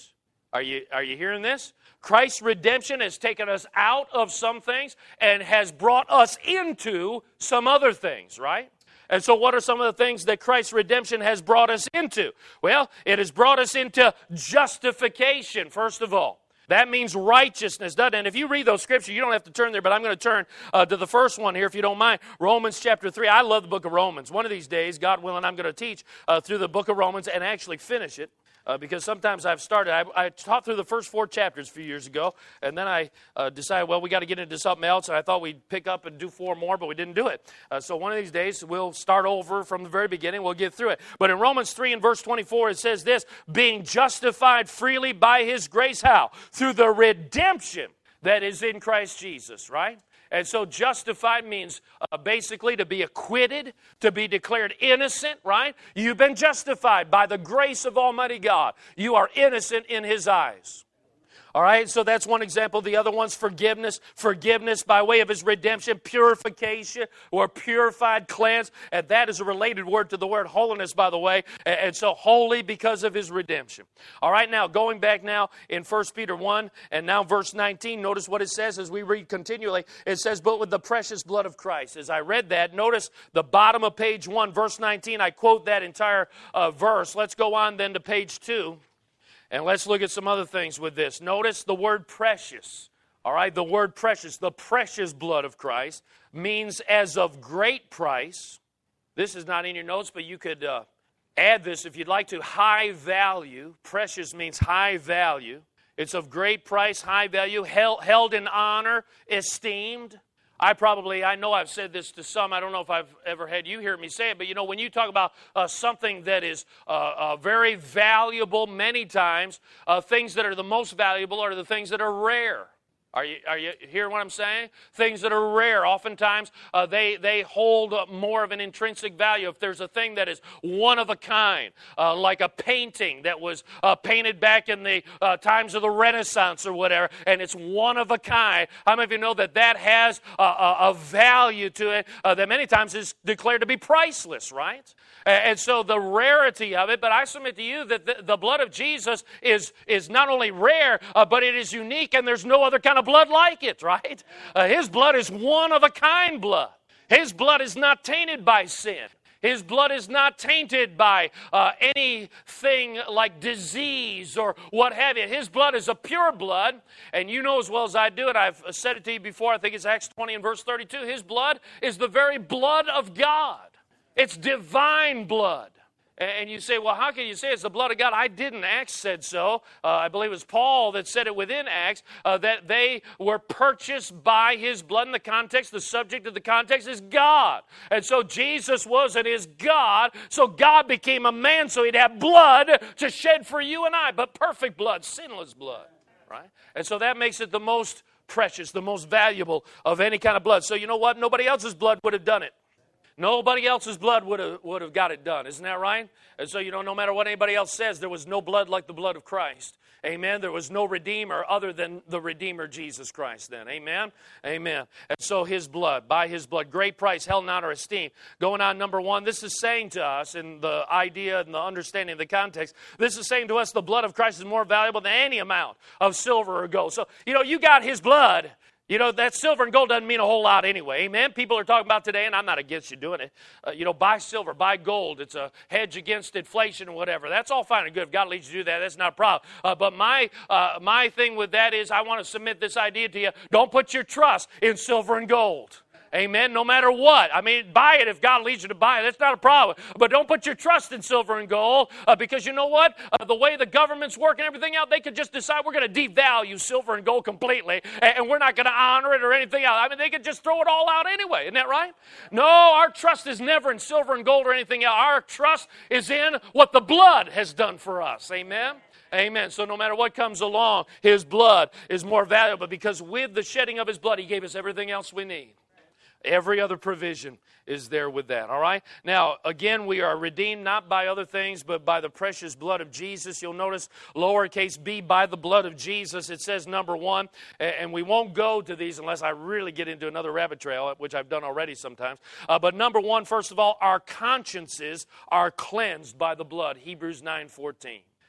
Are you, are you hearing this? Christ's redemption has taken us out of some things and has brought us into some other things, right? And so what are some of the things that Christ's redemption has brought us into? Well, it has brought us into justification, first of all. That means righteousness, doesn't it? And if you read those scriptures, you don't have to turn there, but I'm going to turn uh, to the first one here, if you don't mind. Romans chapter three. I love the book of Romans. One of these days, God willing, I'm going to teach uh, through the book of Romans and actually finish it. Uh, because sometimes I've started, I, I taught through the first four chapters a few years ago, and then I uh, decided, well, we got to get into something else, and I thought we'd pick up and do four more, but we didn't do it. Uh, so one of these days, we'll start over from the very beginning, we'll get through it. But in Romans three and verse twenty-four, it says this, being justified freely by His grace, how? Through the redemption that is in Christ Jesus, right? And so justified means uh, basically to be acquitted, to be declared innocent, right? You've been justified by the grace of Almighty God. You are innocent in His eyes. All right, so that's one example. The other one's forgiveness. Forgiveness by way of His redemption, purification, or purified, cleansed. And that is a related word to the word holiness, by the way. And so holy because of His redemption. All right, now going back now in First Peter one and now verse nineteen, notice what it says as we read continually. It says, but with the precious blood of Christ. As I read that, notice the bottom of page one, verse nineteen. I quote that entire uh, verse. Let's go on then to page two. And let's look at some other things with this. Notice the word precious. All right, the word precious, the precious blood of Christ, means as of great price. This is not in your notes, but you could uh, add this if you'd like to. High value. Precious means high value. It's of great price, high value, held, held in honor, esteemed. I probably, I know I've said this to some. I don't know if I've ever had you hear me say it, but you know, when you talk about uh, something that is uh, uh, very valuable many times, uh, things that are the most valuable are the things that are rare. Are you, are you hearing what I'm saying? Things that are rare, oftentimes uh, they, they hold more of an intrinsic value. If there's a thing that is one of a kind, uh, like a painting that was uh, painted back in the uh, times of the Renaissance or whatever, and it's one of a kind, how many of you know that that has a, a, a value to it uh, that many times is declared to be priceless, right? And so the rarity of it, but I submit to you that the, the blood of Jesus is, is not only rare, uh, but it is unique, and there's no other kind of blood like it, right? Uh, his blood is one-of-a-kind blood. His blood is not tainted by sin. His blood is not tainted by uh, anything like disease or what have you. His blood is a pure blood, and you know as well as I do it, I've said it to you before, I think it's Acts twenty and verse thirty-two, His blood is the very blood of God. It's divine blood. And you say, well, how can you say it's the blood of God? I didn't. Acts said so. Uh, I believe it was Paul that said it within Acts, uh, that they were purchased by His blood. In the context, the subject of the context is God. And so Jesus was and is God. So God became a man so He'd have blood to shed for you and I. But perfect blood, sinless blood, right? And so that makes it the most precious, the most valuable of any kind of blood. So you know what? Nobody else's blood would have done it. Nobody else's blood would have, would have got it done. Isn't that right? And so, you know, no matter what anybody else says, there was no blood like the blood of Christ. Amen. There was no Redeemer other than the Redeemer, Jesus Christ then. Amen. Amen. And so His blood, by His blood, great price, held in honor, esteem. Going on, number one, this is saying to us, in the idea and the understanding of the context, this is saying to us the blood of Christ is more valuable than any amount of silver or gold. So, you know, you got His blood. You know, that silver and gold doesn't mean a whole lot anyway. Amen? People are talking about today, and I'm not against you doing it. Uh, you know, buy silver, buy gold. It's a hedge against inflation and whatever. That's all fine and good. If God leads you to do that, that's not a problem. Uh, but my uh, my thing with that is I want to submit this idea to you. Don't put your trust in silver and gold. Amen. No matter what. I mean, buy it if God leads you to buy it. That's not a problem. But don't put your trust in silver and gold uh, because you know what? Uh, the way the government's working everything out, they could just decide we're going to devalue silver and gold completely and, and we're not going to honor it or anything else. I mean, they could just throw it all out anyway. Isn't that right? No, our trust is never in silver and gold or anything else. Our trust is in what the blood has done for us. Amen. Amen. So no matter what comes along, His blood is more valuable because with the shedding of His blood, He gave us everything else we need. Every other provision is there with that, all right? Now, again, we are redeemed not by other things, but by the precious blood of Jesus. You'll notice lowercase b, by the blood of Jesus. It says number one, and we won't go to these unless I really get into another rabbit trail, which I've done already sometimes. Uh, but number one, first of all, our consciences are cleansed by the blood, Hebrews nine fourteen.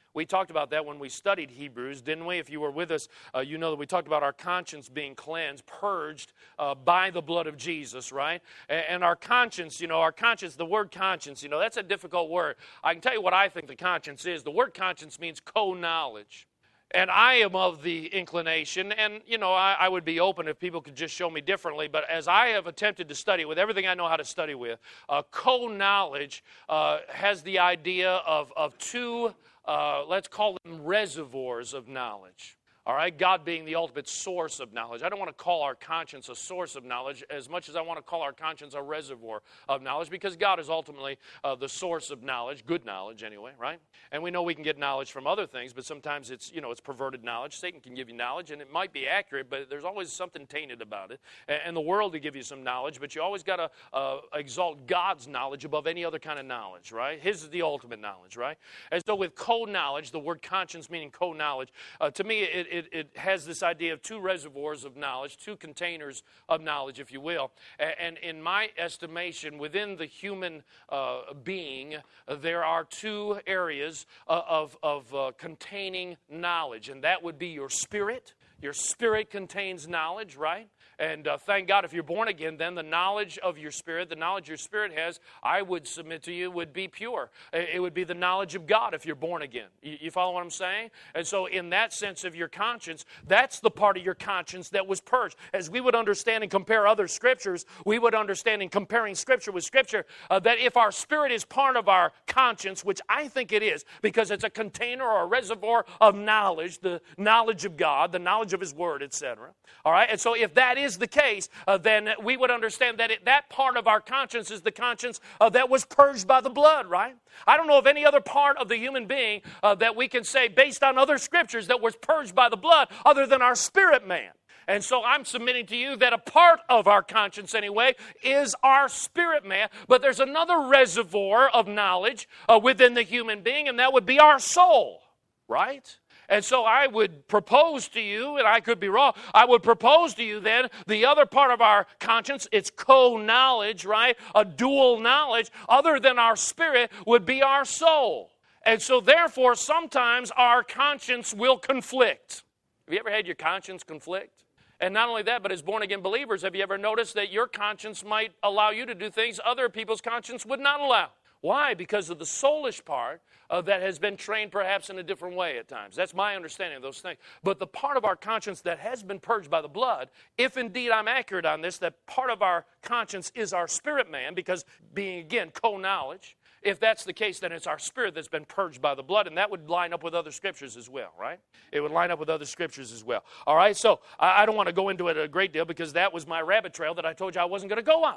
We talked about that when we studied Hebrews, didn't we? If you were with us, uh, you know that we talked about our conscience being cleansed, purged uh, by the blood of Jesus, right? And, and our conscience, you know, our conscience, the word conscience, you know, that's a difficult word. I can tell you what I think the conscience is. The word conscience means co-knowledge. And I am of the inclination, and, you know, I, I would be open if people could just show me differently, but as I have attempted to study with everything I know how to study with, uh, co-knowledge uh, has the idea of, of two, uh, let's call them reservoirs of knowledge. All right, God being the ultimate source of knowledge. I don't want to call our conscience a source of knowledge as much as I want to call our conscience a reservoir of knowledge, because God is ultimately uh, the source of knowledge, good knowledge anyway, right? And we know we can get knowledge from other things, but sometimes it's, you know, it's perverted knowledge. Satan can give you knowledge, and it might be accurate, but there's always something tainted about it. And, and the world will give you some knowledge, but you always got to uh, exalt God's knowledge above any other kind of knowledge, right? His is the ultimate knowledge, right? And so with co-knowledge, the word conscience meaning co-knowledge, uh, to me it, it, it has this idea of two reservoirs of knowledge, two containers of knowledge, if you will. And in my estimation, within the human uh, being, uh, there are two areas uh, of, of uh, containing knowledge, and that would be your spirit. Your spirit contains knowledge, right? And uh, thank God if you're born again, then the knowledge of your spirit, the knowledge your spirit has, I would submit to you, would be pure. It would be the knowledge of God if you're born again. You, you follow what I'm saying? And so in that sense of your conscience, that's the part of your conscience that was purged. As we would understand and compare other scriptures, we would understand in comparing scripture with scripture, uh, that if our spirit is part of our conscience, which I think it is, because it's a container or a reservoir of knowledge, the knowledge of God, the knowledge of His Word, et cetera. All right? And so if that is the case, uh, then we would understand that it, that part of our conscience is the conscience uh, that was purged by the blood, right? I don't know of any other part of the human being uh, that we can say, based on other scriptures, that was purged by the blood other than our spirit man. And so I'm submitting to you that a part of our conscience anyway is our spirit man, but there's another reservoir of knowledge uh, within the human being, and that would be our soul, right? And so I would propose to you, and I could be wrong, I would propose to you then the other part of our conscience, it's co-knowledge, right? A dual knowledge, other than our spirit, would be our soul. And so therefore, sometimes our conscience will conflict. Have you ever had your conscience conflict? And not only that, but as born-again believers, have you ever noticed that your conscience might allow you to do things other people's conscience would not allow? Why? Because of the soulish part uh, that has been trained perhaps in a different way at times. That's my understanding of those things. But the part of our conscience that has been purged by the blood, if indeed I'm accurate on this, that part of our conscience is our spirit man, because being, again, co-knowledge, if that's the case, then it's our spirit that's been purged by the blood, and that would line up with other scriptures as well, right? It would line up with other scriptures as well. All right, so I, I don't want to go into it a great deal because that was my rabbit trail that I told you I wasn't going to go on.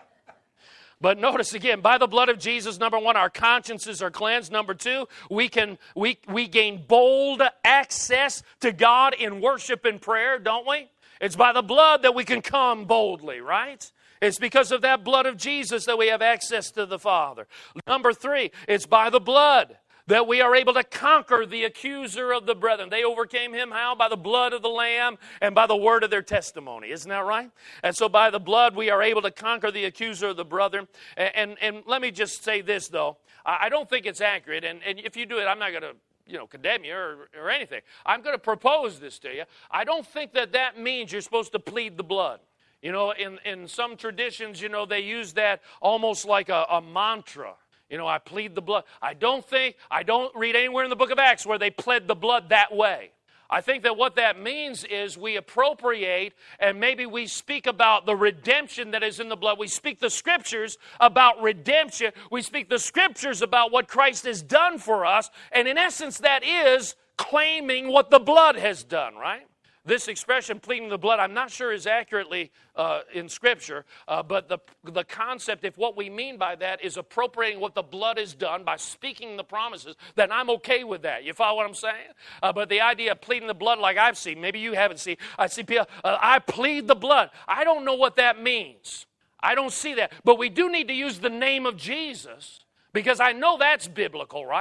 But notice again, by the blood of Jesus, number one, our consciences are cleansed. Number two, we can we we gain bold access to God in worship and prayer, don't we? It's by the blood that we can come boldly, right? It's because of that blood of Jesus that we have access to the Father. Number three, it's by the blood that we are able to conquer the accuser of the brethren. They overcame him how? By the blood of the Lamb and by the word of their testimony. Isn't that right? And so by the blood we are able to conquer the accuser of the brethren. And, and, and let me just say this, though. I don't think it's accurate. And, and if you do it, I'm not going to you know, condemn you or, or anything. I'm going to propose this to you. I don't think that that means you're supposed to plead the blood. You know, in, in some traditions, you know, they use that almost like a, a mantra. You know, I plead the blood. I don't think, I don't read anywhere in the book of Acts where they pled the blood that way. I think that what that means is we appropriate and maybe we speak about the redemption that is in the blood. We speak the scriptures about redemption. We speak the scriptures about what Christ has done for us. And in essence, that is claiming what the blood has done, right? This expression, pleading the blood, I'm not sure is accurately uh, in Scripture, uh, but the, the concept, if what we mean by that is appropriating what the blood has done by speaking the promises, then I'm okay with that. You follow what I'm saying? Uh, but the idea of pleading the blood like I've seen, maybe you haven't seen, I see people, uh, I plead the blood. I don't know what that means. I don't see that. But we do need to use the name of Jesus, because I know that's biblical, right?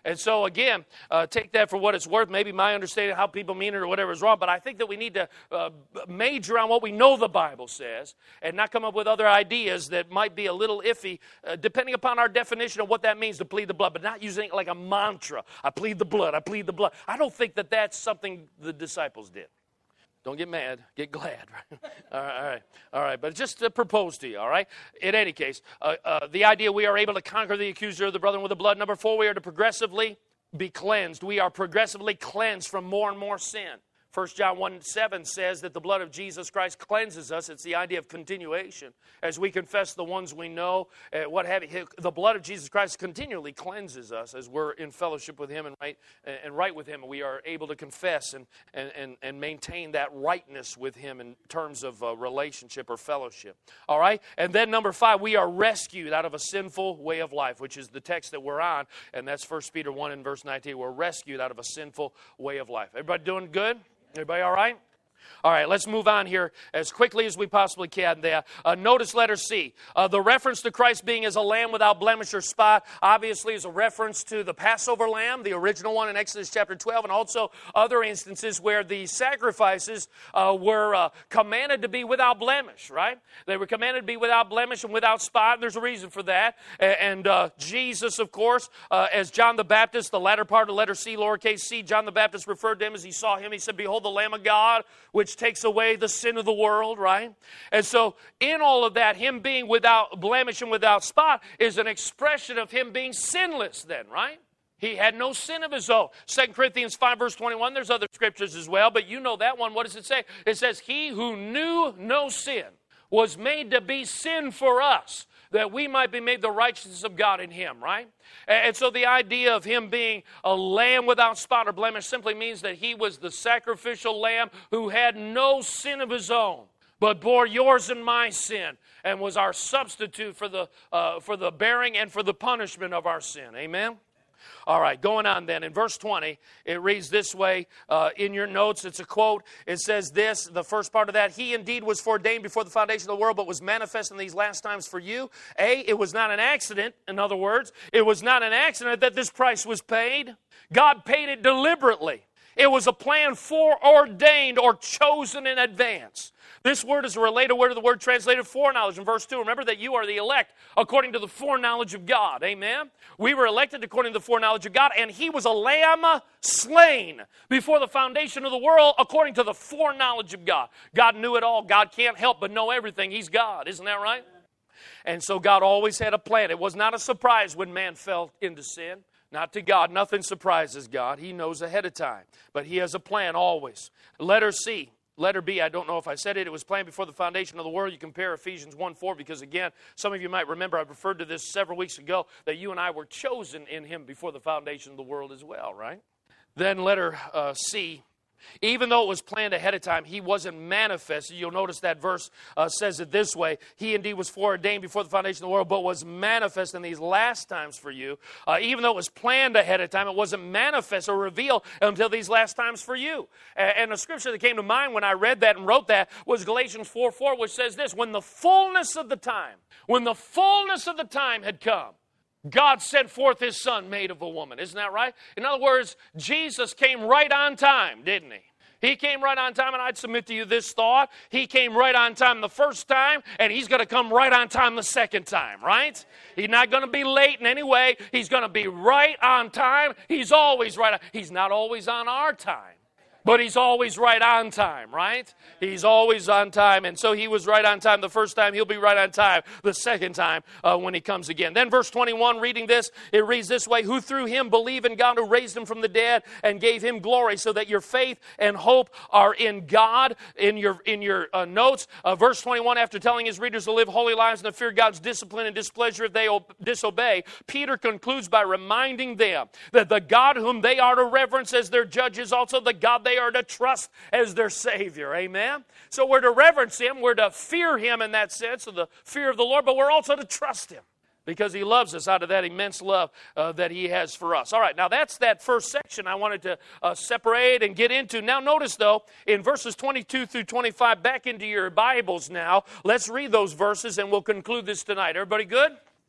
And so, again, uh, take that for what it's worth. Maybe my understanding of how people mean it or whatever is wrong, but I think that we need to uh, major on what we know the Bible says and not come up with other ideas that might be a little iffy, uh, depending upon our definition of what that means to plead the blood, but not using it like a mantra. I plead the blood, I plead the blood. I don't think that that's something the disciples did. Don't get mad. Get glad. Right? all right, all right, all right. But just to propose to you, all right? In any case, uh, uh, the idea we are able to conquer the accuser of the brethren with the blood. Number four, we are to progressively be cleansed. We are progressively cleansed from more and more sin. First John one seven says that the blood of Jesus Christ cleanses us. It's the idea of continuation. As we confess the ones we know, uh, what have you, the blood of Jesus Christ continually cleanses us as we're in fellowship with Him and right, and right with Him. We are able to confess and, and, and, and maintain that rightness with Him in terms of uh, relationship or fellowship. All right? And then number five, we are rescued out of a sinful way of life, which is the text that we're on, and that's First Peter one and verse nineteen. We're rescued out of a sinful way of life. Everybody doing good? Everybody all right? All right, let's move on here as quickly as we possibly can there. Uh, notice letter C. Uh, the reference to Christ being as a lamb without blemish or spot obviously is a reference to the Passover lamb, the original one in Exodus chapter twelve, and also other instances where the sacrifices uh, were uh, commanded to be without blemish, right? They were commanded to be without blemish and without spot, and there's a reason for that. And uh, Jesus, of course, uh, as John the Baptist, the latter part of letter C, lowercase c, John the Baptist referred to him as he saw him. He said, "Behold the Lamb of God, which takes away the sin of the world," right? And so in all of that, him being without blemish and without spot is an expression of him being sinless then, right? He had no sin of his own. Second Corinthians five, verse twenty-one, there's other scriptures as well, but you know that one. What does it say? It says, "He who knew no sin was made to be sin for us, that we might be made the righteousness of God in Him," right? And so the idea of Him being a lamb without spot or blemish simply means that He was the sacrificial lamb who had no sin of His own, but bore yours and my sin, and was our substitute for the, uh, for the bearing and for the punishment of our sin. Amen? All right, going on then. In verse twenty, it reads this way uh, in your notes. It's a quote. It says this, the first part of that: "He indeed was foreordained before the foundation of the world, but was manifest in these last times for you." A, it was not an accident. In other words, it was not an accident that this price was paid. God paid it deliberately. It was a plan foreordained or chosen in advance. This word is a related word to the word translated foreknowledge in verse two. Remember that you are the elect according to the foreknowledge of God. Amen? We were elected according to the foreknowledge of God, and He was a lamb slain before the foundation of the world according to the foreknowledge of God. God knew it all. God can't help but know everything. He's God. Isn't that right? And so God always had a plan. It was not a surprise when man fell into sin. Not to God. Nothing surprises God. He knows ahead of time. But He has a plan always. Letter C. Letter B, I don't know if I said it. It was planned before the foundation of the world. You compare Ephesians one four, because again, some of you might remember, I referred to this several weeks ago, that you and I were chosen in Him before the foundation of the world as well, right? Then letter uh, C. Even though it was planned ahead of time, He wasn't manifested. You'll notice that verse uh, says it this way: "He indeed was foreordained before the foundation of the world, but was manifest in these last times for you." Uh, even though it was planned ahead of time, it wasn't manifest or revealed until these last times for you. And, and the scripture that came to mind when I read that and wrote that was Galatians four four, which says this: "When the fullness of the time, when the fullness of the time had come, God sent forth His Son, made of a woman." Isn't that right? In other words, Jesus came right on time, didn't He? He came right on time, and I'd submit to you this thought: He came right on time the first time, and He's going to come right on time the second time, right? He's not going to be late in any way. He's going to be right on time. He's always right on. He's not always on our time, but He's always right on time, right? He's always on time. And so He was right on time the first time. He'll be right on time the second time uh, when He comes again. Then verse twenty-one, reading this, it reads this way: "Who through Him believe in God who raised Him from the dead and gave Him glory, so that your faith and hope are in God." In your in your uh, notes, uh, verse twenty-one, after telling his readers to live holy lives and to fear God's discipline and displeasure if they o- disobey, Peter concludes by reminding them that the God whom they are to reverence as their judge is also the God they They are to trust as their Savior. Amen? So we're to reverence Him. We're to fear Him in that sense, of the fear of the Lord, but we're also to trust Him because He loves us out of that immense love uh, that He has for us. All right, now that's that first section I wanted to uh, separate and get into. Now notice, though, in verses twenty-two through twenty-five, back into your Bibles now. Let's read those verses and we'll conclude this tonight. Everybody good?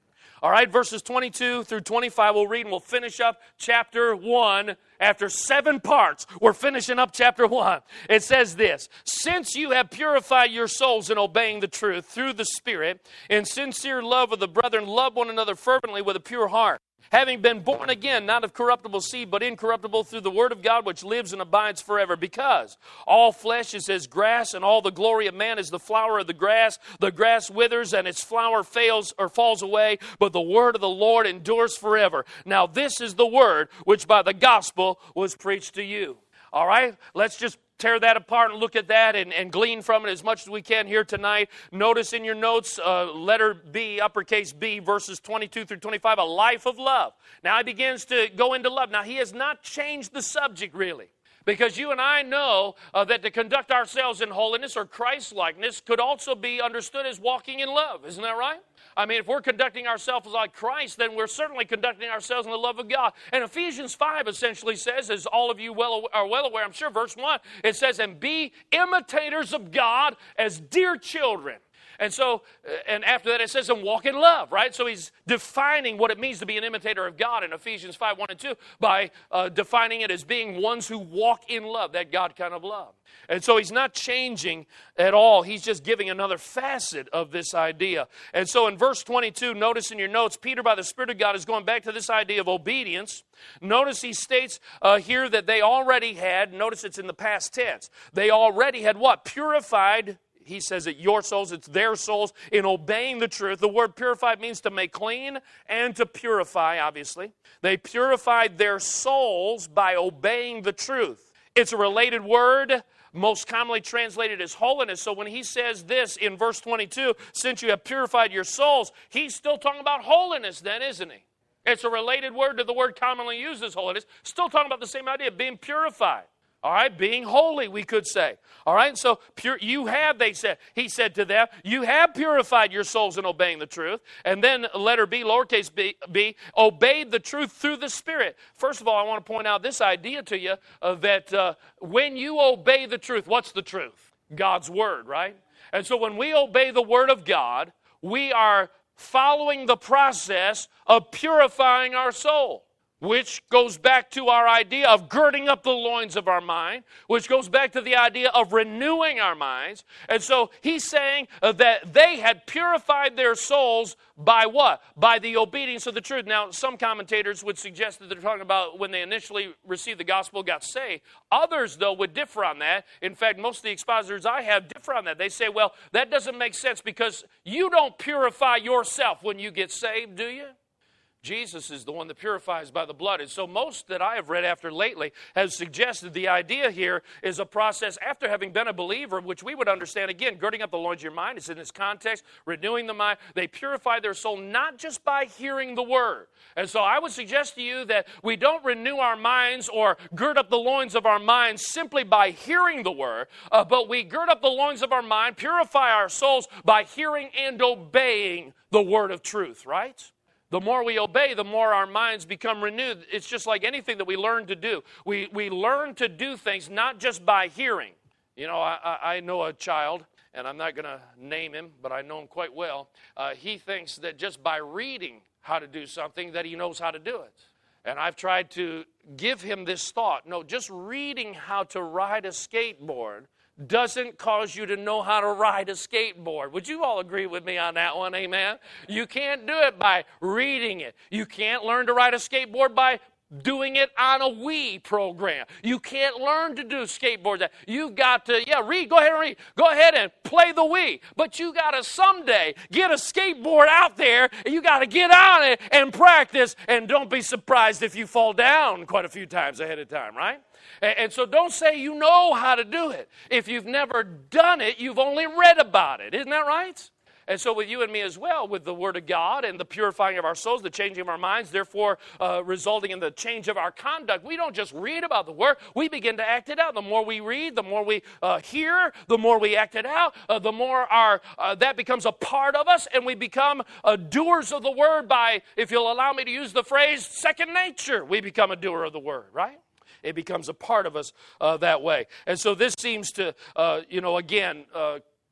All right, verses twenty-two through twenty-five we'll read, and we'll finish up chapter one. After seven parts, we're finishing up chapter one. It says this: since you have purified your souls in obeying the truth through the Spirit, in sincere love of the brethren, love one another fervently with a pure heart, having been born again, not of corruptible seed, but incorruptible, through the word of God, which lives and abides forever. Because all flesh is as grass, and all the glory of man is the flower of the grass. The grass withers, and its flower fails or falls away, but the word of the Lord endures forever. Now this is the word which by the gospel was preached to you. All right, let's just tear that apart and look at that and, and glean from it as much as we can here tonight. Notice in your notes, uh, letter B, uppercase B, verses twenty-two through twenty-five, a life of love. Now he begins to go into love. Now he has not changed the subject really, because you and I know uh, that to conduct ourselves in holiness or Christ-likeness could also be understood as walking in love. Isn't that right? I mean, if we're conducting ourselves like Christ, then we're certainly conducting ourselves in the love of God. And Ephesians five essentially says, as all of you well are well aware, I'm sure, verse one, it says, and be imitators of God as dear children. And so, and after that it says, and walk in love, right? So he's defining what it means to be an imitator of God in Ephesians five, one and two by uh, defining it as being ones who walk in love, that God kind of love. And so he's not changing at all. He's just giving another facet of this idea. And so in verse twenty-two, notice in your notes, Peter, by the Spirit of God, is going back to this idea of obedience. Notice he states uh, here that they already had, notice it's in the past tense, they already had what? Purified. He says that your souls, it's their souls, in obeying the truth. The word purified means to make clean and to purify, obviously. They purified their souls by obeying the truth. It's a related word, most commonly translated as holiness. So when he says this in verse twenty-two, since you have purified your souls, he's still talking about holiness then, isn't he? It's a related word to the word commonly used as holiness. Still talking about the same idea of being purified. All right, being holy, we could say. All right, so pure, you have, they said, he said to them, you have purified your souls in obeying the truth. And then letter B, lowercase b, b, obeyed the truth through the Spirit. First of all, I want to point out this idea to you uh, that uh, when you obey the truth, what's the truth? God's word, right? And so when we obey the word of God, we are following the process of purifying our soul, which goes back to our idea of girding up the loins of our mind, which goes back to the idea of renewing our minds. And so he's saying uh, that they had purified their souls by what? By the obedience of the truth. Now, some commentators would suggest that they're talking about when they initially received the gospel, got saved. Others, though, would differ on that. In fact, most of the expositors I have differ on that. They say, well, that doesn't make sense because you don't purify yourself when you get saved, do you? Jesus is the one that purifies by the blood. And so most that I have read after lately has suggested the idea here is a process after having been a believer, which we would understand, again, girding up the loins of your mind. It's in this context, renewing the mind. They purify their soul not just by hearing the word. And so I would suggest to you that we don't renew our minds or gird up the loins of our minds simply by hearing the word, uh, but we gird up the loins of our mind, purify our souls by hearing and obeying the word of truth, right? The more we obey, the more our minds become renewed. It's just like anything that we learn to do. We we learn to do things not just by hearing. You know, I, I know a child, and I'm not going to name him, but I know him quite well. Uh, he thinks that just by reading how to do something that he knows how to do it. And I've tried to give him this thought. No, just reading how to ride a skateboard doesn't cause you to know how to ride a skateboard. Would you all agree with me on that one? Amen? You can't do it by reading it. You can't learn to ride a skateboard by doing it on a Wii program. You can't learn to do skateboards. You've got to, yeah, read, go ahead and read. Go ahead and play the Wii. But you got to someday get a skateboard out there, and you got to get on it and practice, and don't be surprised if you fall down quite a few times ahead of time, right? And so don't say you know how to do it. If you've never done it, you've only read about it. Isn't that right? And so with you and me as well, with the Word of God and the purifying of our souls, the changing of our minds, therefore uh, resulting in the change of our conduct, we don't just read about the Word, we begin to act it out. The more we read, the more we uh, hear, the more we act it out, uh, the more our uh, that becomes a part of us, and we become uh, doers of the Word by, if you'll allow me to use the phrase, second nature. We become a doer of the Word, right? It becomes a part of us uh, that way. And so this seems to, uh, you know, again, uh,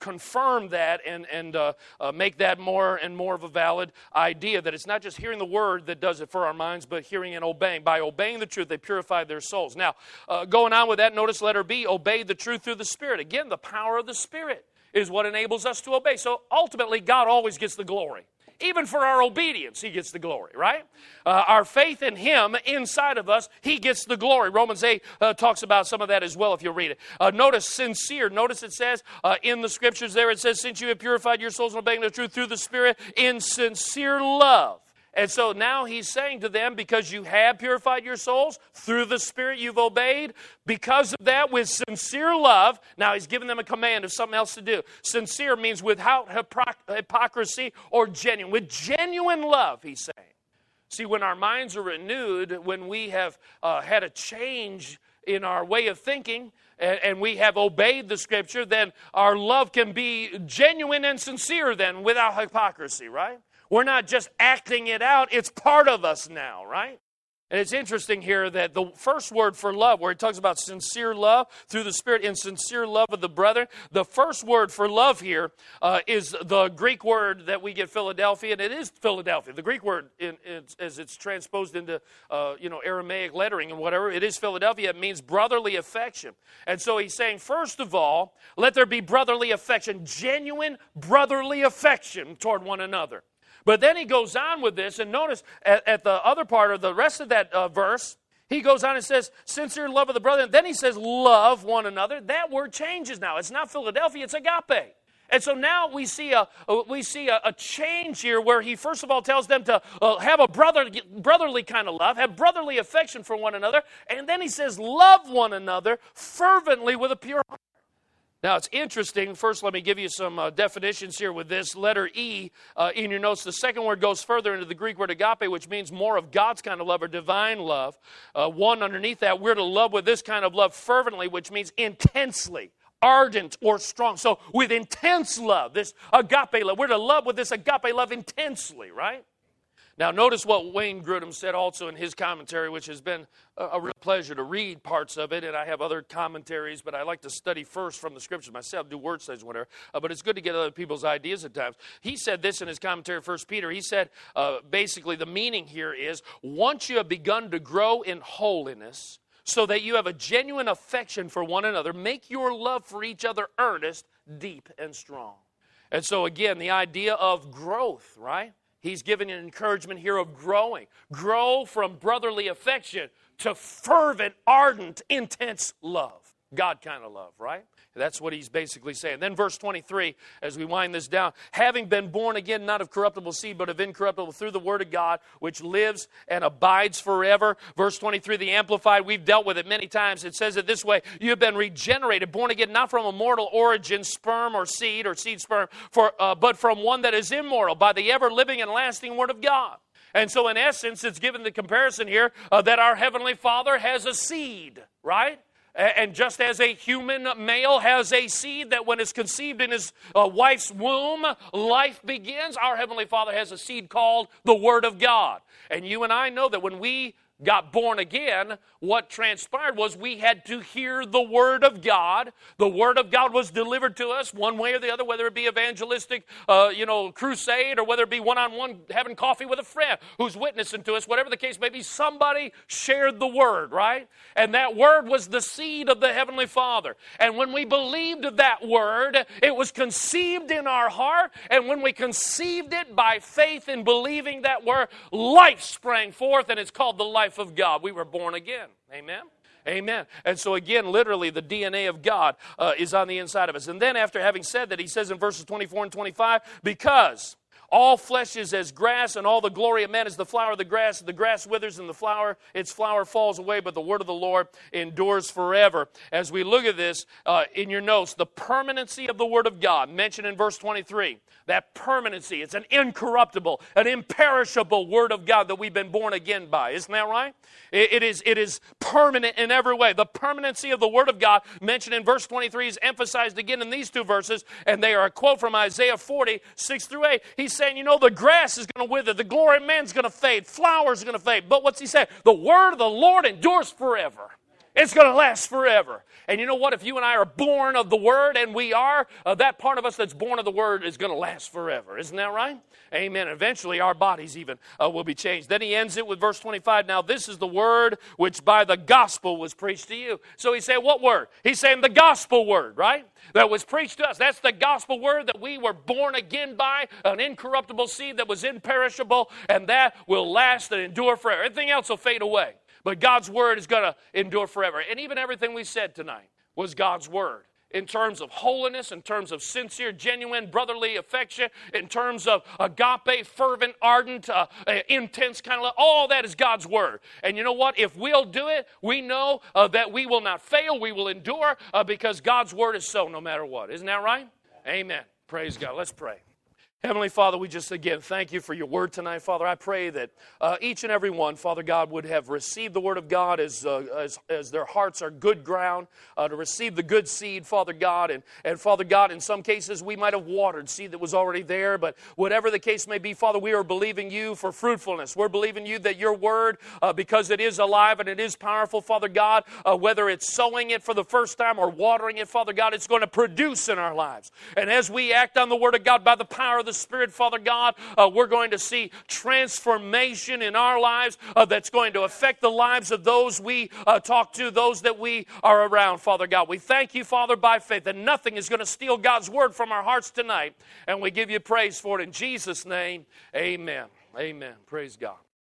confirm that and, and uh, uh, make that more and more of a valid idea, that it's not just hearing the word that does it for our minds, but hearing and obeying. By obeying the truth, they purify their souls. Now, uh, going on with that, notice letter B, obey the truth through the Spirit. Again, the power of the Spirit is what enables us to obey. So ultimately, God always gets the glory. Even for our obedience, He gets the glory, right? Uh, our faith in Him inside of us, He gets the glory. Romans eight uh, talks about some of that as well if you read it. Uh, notice sincere. Notice it says uh, in the Scriptures there, it says, since you have purified your souls in obeying the truth through the Spirit in sincere love. And so now He's saying to them, because you have purified your souls through the Spirit you've obeyed, because of that, with sincere love, now He's given them a command of something else to do. Sincere means without hypocrisy or genuine. With genuine love, He's saying. See, when our minds are renewed, when we have uh, had a change in our way of thinking, and, and we have obeyed the Scripture, then our love can be genuine and sincere then, without hypocrisy, right? We're not just acting it out. It's part of us now, right? And it's interesting here that the first word for love, where it talks about sincere love through the Spirit in sincere love of the brethren, the first word for love here uh, is the Greek word that we get Philadelphia, and it is Philadelphia. The Greek word, in, in, as it's transposed into uh, you know Aramaic lettering and whatever, it is Philadelphia. It means brotherly affection. And so he's saying, first of all, let there be brotherly affection, genuine brotherly affection toward one another. But then he goes on with this, and notice at, at the other part of the rest of that uh, verse, he goes on and says, sincere love of the brother. And then he says, love one another. That word changes now. It's not Philadelphia, it's agape. And so now we see a we see a, a change here where he first of all tells them to uh, have a brother, brotherly kind of love, have brotherly affection for one another. And then he says, love one another fervently with a pure heart. Now, it's interesting. First, let me give you some uh, definitions here with this. Letter E uh, in your notes. The second word goes further into the Greek word agape, which means more of God's kind of love or divine love. Uh, one underneath that, we're to love with this kind of love fervently, which means intensely, ardent or strong. So with intense love, this agape love, we're to love with this agape love intensely, right? Now, notice what Wayne Grudem said also in his commentary, which has been a, a real pleasure to read parts of it, and I have other commentaries, but I like to study first from the Scriptures myself, do word studies, whatever, uh, but it's good to get other people's ideas at times. He said this in his commentary, First Peter. He said, uh, basically, the meaning here is, once you have begun to grow in holiness, so that you have a genuine affection for one another, make your love for each other earnest, deep, and strong. And so, again, the idea of growth, right? He's giving an encouragement here of growing. Grow from brotherly affection to fervent, ardent, intense love. God kind of love, right? That's what he's basically saying. Then verse twenty-three, as we wind this down, having been born again, not of corruptible seed, but of incorruptible, through the word of God, which lives and abides forever. Verse twenty-three, the Amplified, we've dealt with it many times. It says it this way, you have been regenerated, born again, not from a mortal origin, sperm or seed, or seed sperm, for, uh, but from one that is immortal, by the ever-living and lasting word of God. And so in essence, it's given the comparison here uh, that our Heavenly Father has a seed, right? And just as a human male has a seed that when it's conceived in his uh, wife's womb, life begins, our Heavenly Father has a seed called the Word of God. And you and I know that when we got born again, what transpired was we had to hear the Word of God. The Word of God was delivered to us one way or the other, whether it be evangelistic, uh, you know, crusade, or whether it be one-on-one having coffee with a friend who's witnessing to us, whatever the case may be, somebody shared the Word, right? And that Word was the seed of the Heavenly Father. And when we believed that Word, it was conceived in our heart, and when we conceived it by faith in believing that Word, life sprang forth, and it's called the life of God. We were born again. Amen? Amen. And so again, literally, the D N A of God uh, is on the inside of us. And then after having said that, he says in verses twenty-four and twenty-five, because all flesh is as grass, and all the glory of man is the flower of the grass. The grass withers, and the flower, its flower falls away, but the word of the Lord endures forever. As we look at this uh, in your notes, the permanency of the word of God, mentioned in verse twenty-three, that permanency, it's an incorruptible, an imperishable word of God that we've been born again by. Isn't that right? It, it is, it is permanent in every way. The permanency of the word of God, mentioned in verse twenty-three, is emphasized again in these two verses, and they are a quote from Isaiah forty, six through eight. He's saying, you know, the grass is going to wither, the glory of man's going to fade, flowers are going to fade. But what's he saying? The word of the Lord endures forever. It's going to last forever. And you know what? If you and I are born of the Word, and we are, uh, that part of us that's born of the Word is going to last forever. Isn't that right? Amen. Eventually, our bodies even uh, will be changed. Then he ends it with verse twenty-five. Now, this is the word which by the gospel was preached to you. So he's saying, what word? He's saying the gospel word, right? That was preached to us. That's the gospel word that we were born again by, an incorruptible seed that was imperishable, and that will last and endure forever. Everything else will fade away. But God's word is going to endure forever. And even everything we said tonight was God's word. In terms of holiness, in terms of sincere, genuine, brotherly affection, in terms of agape, fervent, ardent, uh, uh, intense kind of love, all that is God's word. And you know what? If we'll do it, we know uh, that we will not fail, we will endure, uh, because God's word is so no matter what. Isn't that right? Amen. Praise God. Let's pray. Heavenly Father, we just again thank you for your word tonight, Father. I pray that uh, each and every one, Father God, would have received the word of God as uh, as, as their hearts are good ground, uh, to receive the good seed, Father God. And, and Father God, in some cases we might have watered seed that was already there, but whatever the case may be, Father, we are believing you for fruitfulness. We're believing you that your word, uh, because it is alive and it is powerful, Father God, uh, whether it's sowing it for the first time or watering it, Father God, it's going to produce in our lives. And as we act on the word of God by the power of the Spirit, Father God, uh, we're going to see transformation in our lives uh, that's going to affect the lives of those we uh, talk to, those that we are around, Father God. We thank you, Father, by faith that nothing is going to steal God's word from our hearts tonight, and we give you praise for it in Jesus' name. Amen. Amen. Praise God.